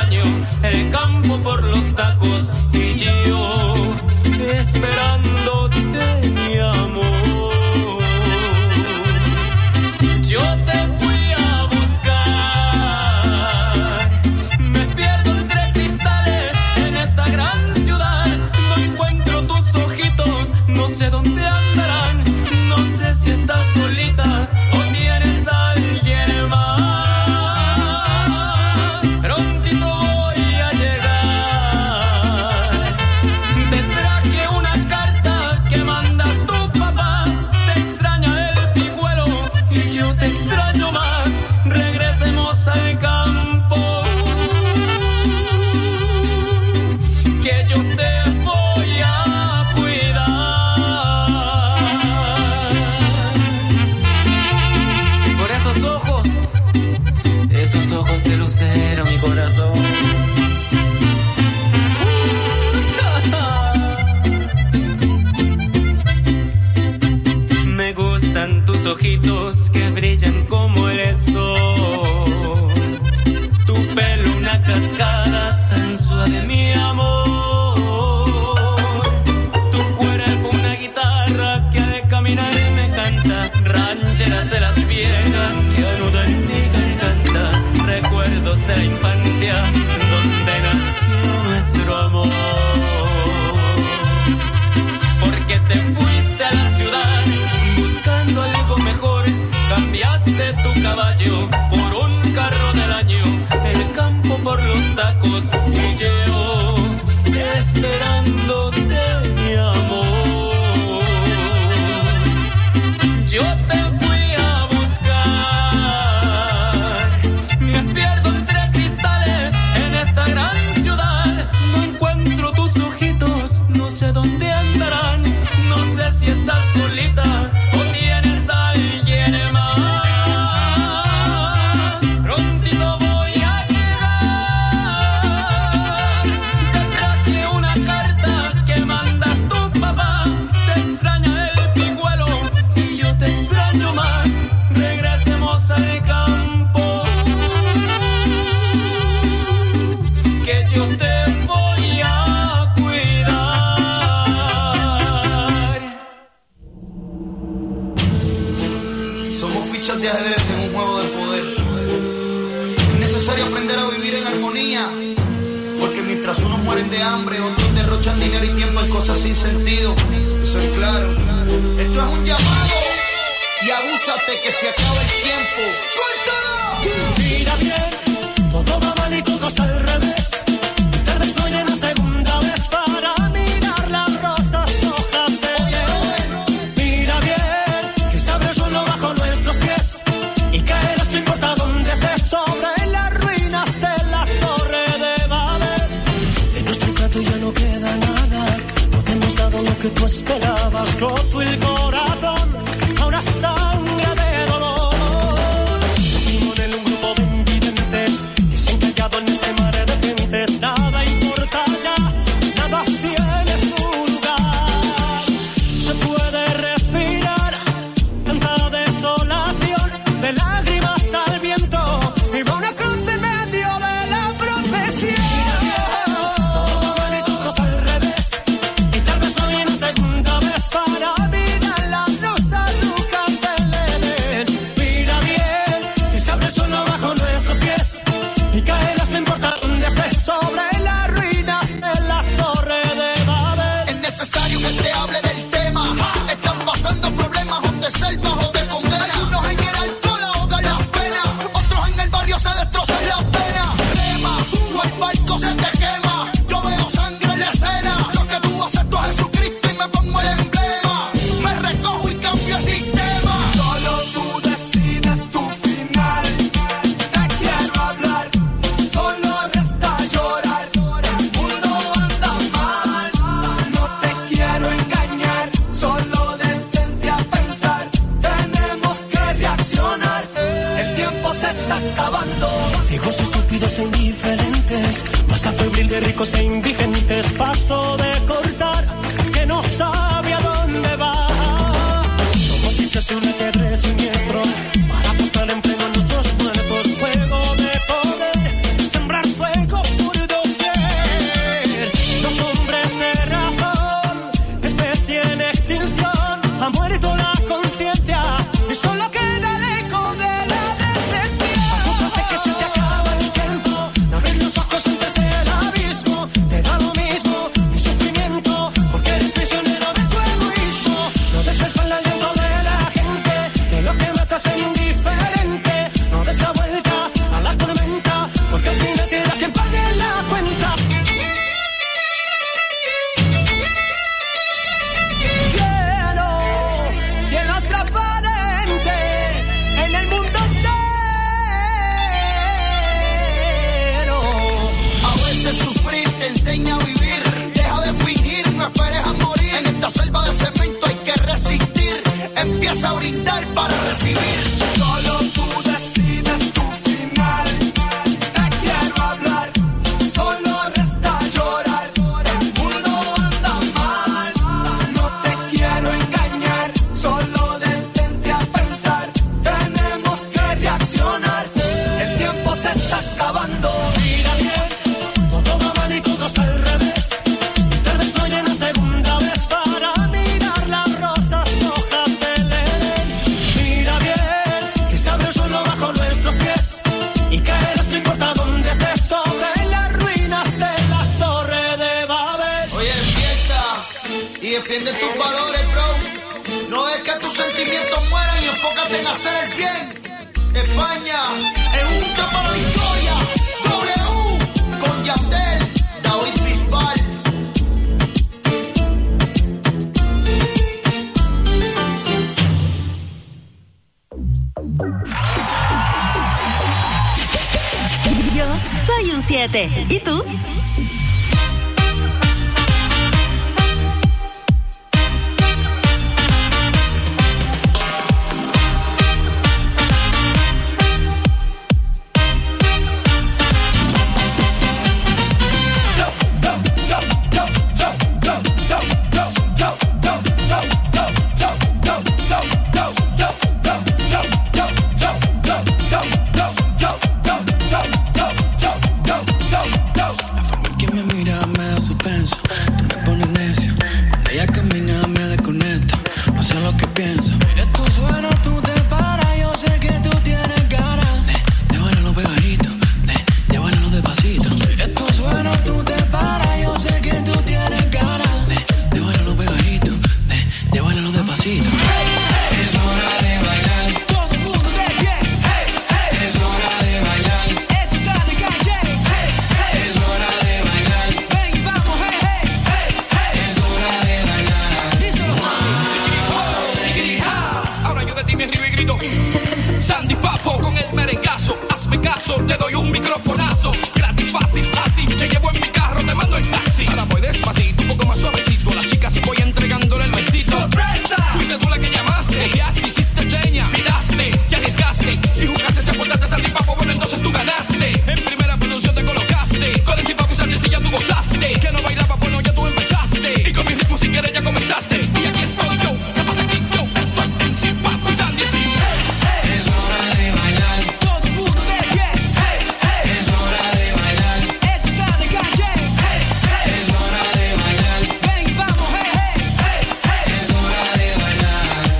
año, el campo por los tacos y yo esperándote, mi amor. Yo te fui a buscar, me pierdo entre cristales en esta gran ciudad. No encuentro tus ojitos, no sé dónde andarán. No sé si estás solita o tienes a alguien más. Prontito voy a llegar. Te traje una carta que manda tu papá. Te extraña el pijuelo y yo te extraño más. Regresemos al campo, que yo te voy a cuidar. Por esos ojos de lucero, mi corazón. Me gustan tus ojitos que brillan como el sol. Tu pelo una cascada tan suave, mi amor. Tu cuerpo una guitarra que al caminar me canta. Rancheras de las viejas que anudan mi garganta. Recuerdos de la infancia donde nació nuestro amor. Porque te fuiste a la ciudad buscando algo mejor. Cambiaste tu caballo por un carro del año. El campo por los tacos y yo esperándote, mi amor. Yo te fui a buscar, me pierdo entre cristales en esta gran ciudad. No encuentro tus ojitos, no sé dónde andarán. No sé si estás solita o tienes a alguien más. Prontito voy a llegar. Te traje una carta que manda tu papá. Te extraña el pijuelo y yo te extraño más. Regresemos al campo, que yo te voy a cuidar. Somos fichas de ajedrez en un juego de poder. Es necesario aprender a vivir en armonía, porque mientras unos mueren de hambre, otros derrochan dinero y tiempo en cosas sin sentido. Eso es claro. Esto es un llamado y abúsate que se acaba el tiempo. ¡Suéltalo! Mira bien, todo va mal y todo está al revés. Tal vez estoy en la segunda vez para mirar las rosas rojas de él. Mira bien, que se abre el suelo bajo nuestros pies y caerás, no importa dónde estés, sobre las ruinas de la torre de Babel. De nuestro trato ya no queda nada, no te hemos dado lo que tú esperabas. Roto el corazón, ahora sangra de dolor. Vivimos en un grupo de invidentes que se han callado en este mar de gentes. Nada importa ya, nada tiene su lugar. Se puede respirar tanta desolación, de lágrimas al viento y va una cruz en medio de la procesión. Todo mal y todo está al revés, y tal vez no viene segunda vez para mirar las rosas rojas del Edén. Mira bien, que se abre el suelo bajo nuestros pies y caerás, no importa dónde estés, sobre las ruinas de la torre de Babel. Es necesario que te hable del tema. Están pasando problemas donde ser bajo de condena. Algunos en el alcohol ahogan las penas, otros en el barrio se destrozan las penas. Rema, o el barco se te quema. Yo veo sangre en la escena. Lo que tú acepto a Jesucristo y me pongo el emblema. Me recojo y cambio el sistema. Solo tú decides tu final. Te quiero hablar, solo resta llorar. El mundo anda mal, no te quiero engañar. Solo detente a pensar, tenemos que reaccionar. El tiempo se está acabando. Ciegos, estúpidos e indiferentes, masa febril de ricos e indigentes, pasto de cortar que no sabe a dónde va. Somos fichas de un ajedrez siniestro para apostar en pleno a nuestros muertos. Juego de poder, sembrar fuego empieza a brindar para recibir. Solo tú decides tu final. Te quiero hablar, solo resta llorar. El mundo anda mal, no te quiero engañar. Solo detente a pensar, tenemos que reaccionar. El tiempo se está acabando. Mira bien, todo va mal y todo está al revés. Tal vez estoy en la segunda vez para mirar las rosas rojas del Edén. Mira bien, que se abre el suelo bajo nuestros pies y caerás, no importa dónde estés, sobre las ruinas de la Torre de Babel. Oye, despierta y defiende tus valores, bro. No es que tus sentimientos mueran y enfócate en hacer el bien. España es un para la historia. W con Yandel, David Bisbal. Yo soy un 7. ¿Y tú? La forma en que me mira me da suspenso. Tú me pones necio. Cuando ella camina me desconecto. No sé lo que pienso. Esto suena, tú te paras. Yo sé que tú tienes ganas de bailarlo pegadito, de bailarlo despacito. Esto suena, tú te paras. Yo sé que tú tienes ganas de bailarlo pegadito, de bailarlo despacito. Es hora de bailar. Todo el mundo de pie. Es hora de bailar. Esto está de calle. Es hora de bailar. Ven y vamos, Es hora de bailar. díselo, Ahora yo de ti me río y grito. Sandy Papo con el merengazo. Hazme caso, te doy un microfonazo. Gratis, fácil, así. Te llevo en mi carro, te mando en taxi. Ahora voy despacito, un poco más suavecito. A las chicas voy entregándole el besito. ¡Sorpresa! Fuiste tú la que llamaste. Confiaste, hiciste seña. Miraste, te arriesgaste. Y jugaste, se aportaste a Sandy Papo. Bueno, entonces tú ganaste. En primera producción te colocaste. Con el Papo y Sandy sí ya tú gozaste. Que no bailaba, bueno, ya tú empezaste. Y con mi ritmo sin querer ya comenzaste. Y aquí estoy yo, ¿qué pasa aquí yo? Esto es en sí, Papo y Sandy sí. Es hora de bailar. todo el mundo de pie. Es hora de bailar. Esto está de calle. Es hora de bailar. Ven y vamos, Es hora de bailar.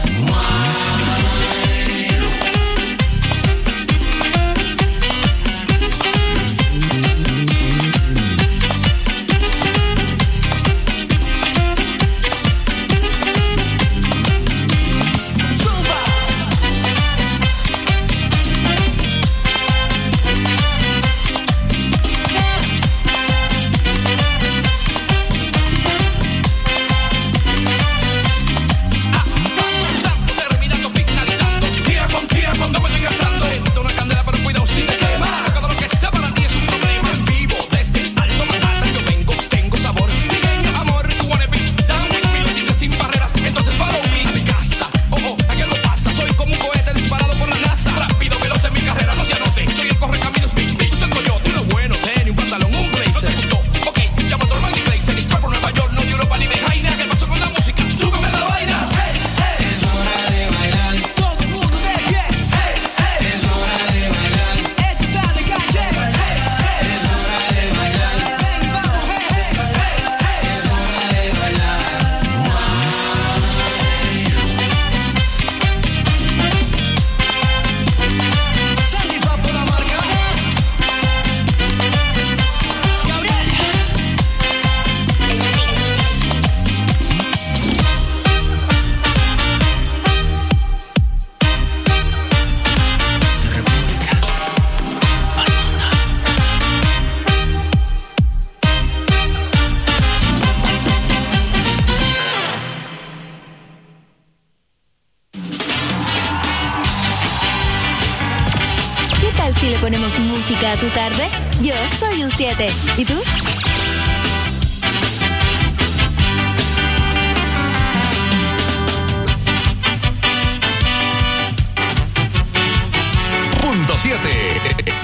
Terminando, finalizando. Tira con, no me estoy cansando. Esto una candela, pero cuidado si te quema. Todo lo que sea para ti es un problema. En vivo, desde Alto Manhattan yo vengo, tengo sabor. Trigueño, amor, you wanna be down with me. Lo hiciste sin barreras, entonces follow me. A mi casa, ¿a qué lo pasa? Soy como un cohete disparado por la NASA. Rápido, veloz en mi carrera, no se anote. Soy el correcaminos, big, big, del coyote. Lo bueno, tenis, un pantalón, un blazer. No te gustó, ok, llamo a tu hermano y blazer. Estoy por Nueva York, no Europa ni Bejaina. ¿Qué pasó con la música? Súbeme la vaina. Es hora de bailar. todo el mundo de pie. Es hora de bailar. Esto está de calle. Es hora de bailar. Ven y vamos, Es hora de bailar. Sandy Papo la marca. Gabriel. ¿Qué tal si le ponemos música a tu tarde? Yo soy un 7. ¿Y tú? 107.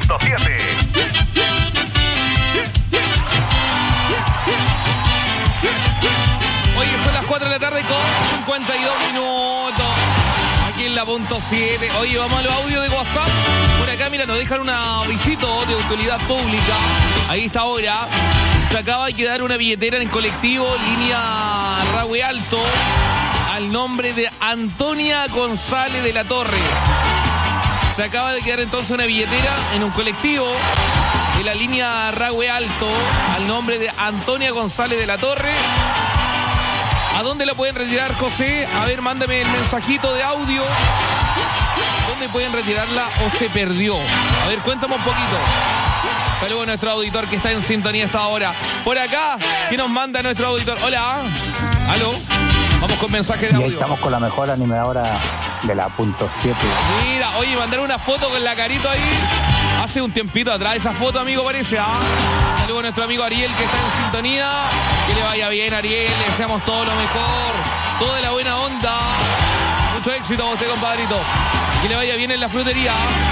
Oye, son las 4 de la tarde con 52 minutos. Aquí en la punto 7. Oye, vamos a los audios de WhatsApp. Por acá, mira, nos dejan un avisito de utilidad pública. Ahí está ahora. Se acaba de quedar una billetera en colectivo, línea Rahue Alto, al nombre de Antonia González de la Torre. Se acaba de quedar entonces una billetera en un colectivo de la línea Rahue Alto, al nombre de Antonia González de la Torre. ¿A dónde la pueden retirar, José? A ver, mándame el mensajito de audio. ¿Dónde pueden retirarla o se perdió? A ver, cuéntame un poquito. Saludos a nuestro auditor que está en sintonía hasta ahora. Por acá, ¿qué nos manda nuestro auditor? Hola. ¿Aló? Vamos con mensaje de audio. Y ahí estamos con la mejor animadora de la punto 7. Mira, oye, mandar una foto con la carita ahí. Hace un tiempito atrás esa foto, amigo, parece. Saludos a nuestro amigo Ariel que está en sintonía. Que le vaya bien, Ariel. Le deseamos todo lo mejor. Toda la buena onda. Mucho éxito a usted, compadrito. Que le vaya bien en la frutería.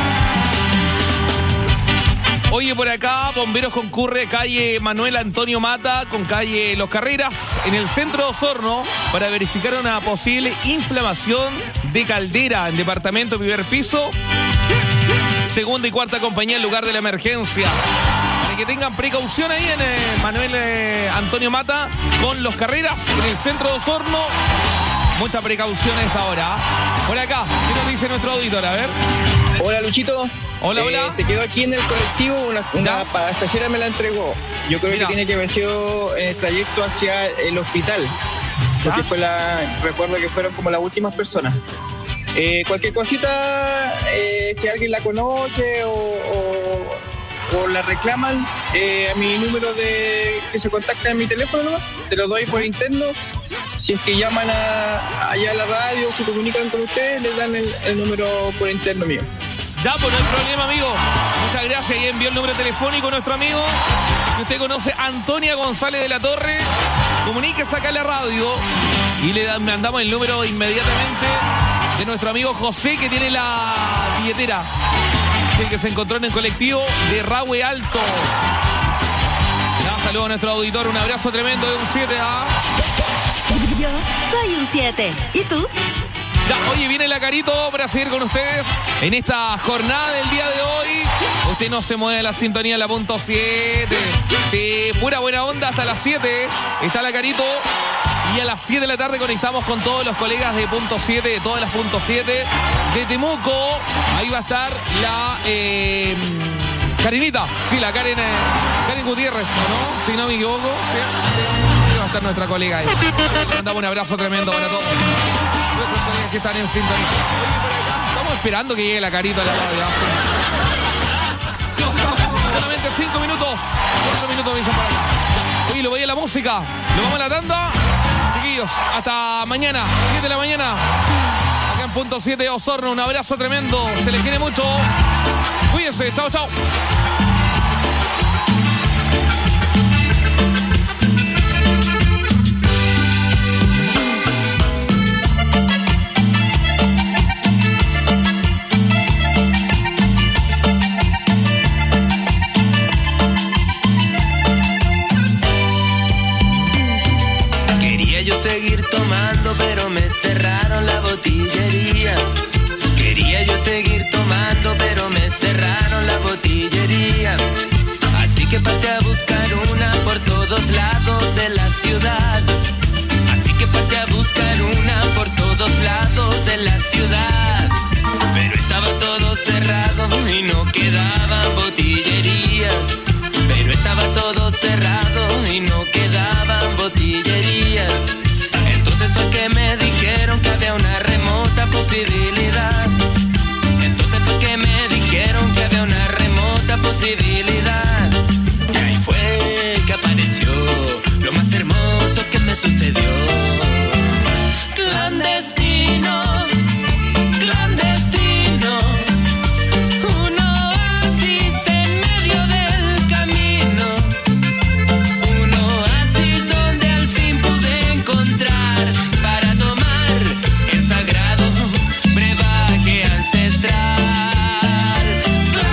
Oye, por acá, bomberos concurre calle Manuel Antonio Mata con calle Los Carreras en el centro de Osorno para verificar una posible inflamación de caldera en departamento primer piso, segunda y cuarta compañía en lugar de la emergencia. Para que tengan precaución ahí en Manuel Antonio Mata con Los Carreras en el centro de Osorno. Mucha precaución a esta hora. Por acá, ¿qué nos dice nuestro auditor? A ver. Hola, Luchito. Hola, hola. Se quedó aquí en el colectivo, una pasajera me la entregó. Yo creo que tiene que haber sido en el trayecto hacia el hospital, porque recuerdo que fueron como las últimas personas. Cualquier cosita, si alguien la conoce o la reclaman, a mi número que se contacta en mi teléfono, te lo doy por interno. Si es que llaman allá a la radio, se comunican con ustedes, les dan el número por interno mío. Ya, pues no hay problema, amigo. Muchas gracias. Y envió el número telefónico a nuestro amigo. Si usted conoce a Antonia González de la Torre, comuníquese acá a la radio y le mandamos el número inmediatamente de nuestro amigo José, que tiene la billetera, el que se encontró en el colectivo de Rahue Alto. Saludos a nuestro auditor. Un abrazo tremendo de un 7 a... Yo soy un 7. ¿Y tú? Ya, oye, viene la Carito para seguir con ustedes en esta jornada del día de hoy. Usted no se mueve de la sintonía de la punto 7. De pura buena onda hasta las 7. Está la Carito. Y a las 7 de la tarde conectamos con todos los colegas de punto 7, de todas las punto 7. De Temuco, ahí va a estar la Karinita. Sí, la Karen Gutiérrez, ¿no? Si no me equivoco. Sí, va a estar nuestra colega ahí. Le mandamos un abrazo tremendo para todos nuestros colegas que están en sintonía. Oye, por acá estamos esperando que llegue la Carita a la radio. Solamente 5 minutos. 4 minutos me dicen para acá. Oye, lo voy a la música. Lo vamos a la tanda. Chiquillos, hasta mañana, 7 de la mañana. Acá en punto 7 Osorno. Un abrazo tremendo. Se les quiere mucho. Cuídense. Chao, chao. Seguir tomando, pero me cerraron la botillería. Quería yo seguir tomando, pero me cerraron la botillería. Así que parté a buscar una por todos lados de la ciudad. Así que parté a buscar una por todos lados de la ciudad. Pero estaba todo cerrado y no quedaban botillerías. Pero estaba todo cerrado y no quedaban botillerías. Entonces fue que me dijeron que había una remota posibilidad. Entonces fue que me dijeron que había una remota posibilidad. Y ahí fue que apareció lo más hermoso que me sucedió. Clandestino, clandestino, un oasis en medio del camino. Un oasis donde al fin pude encontrar para tomar el sagrado brebaje ancestral.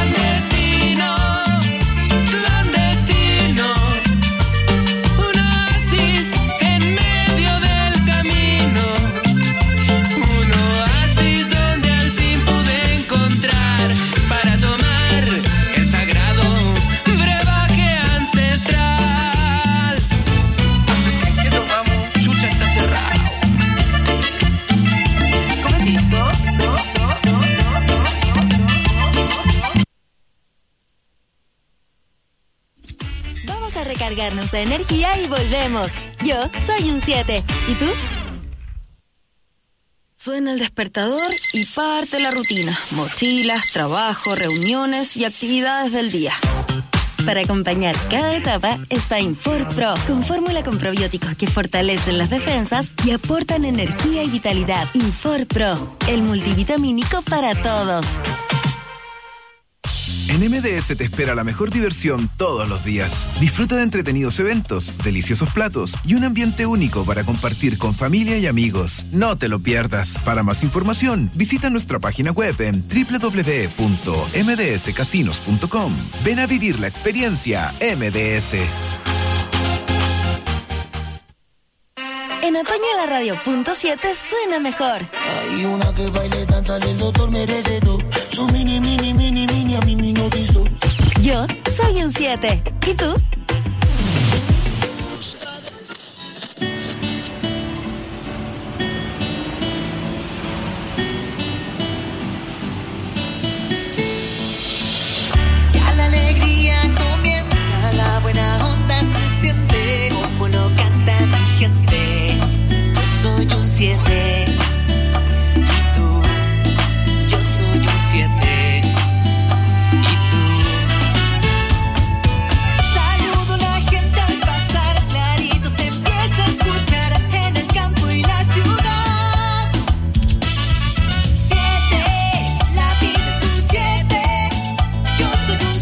a recargarnos de energía y volvemos. Yo soy un 7. ¿Y tú? Suena el despertador y parte la rutina. Mochilas, trabajo, reuniones y actividades del día. Para acompañar cada etapa está Infor Pro, con fórmula con probióticos que fortalecen las defensas y aportan energía y vitalidad. Infor Pro, el multivitamínico para todos. En MDS te espera la mejor diversión todos los días. Disfruta de entretenidos eventos, deliciosos platos y un ambiente único para compartir con familia y amigos. No te lo pierdas. Para más información, visita nuestra página web en www.mdscasinos.com. Ven a vivir la experiencia MDS. En otoño la radio .7 suena mejor. Hay una que baile, danza, el doctor merece todo. Su mini, a mí me hipnotizó. Yo soy un 7. ¿Y tú?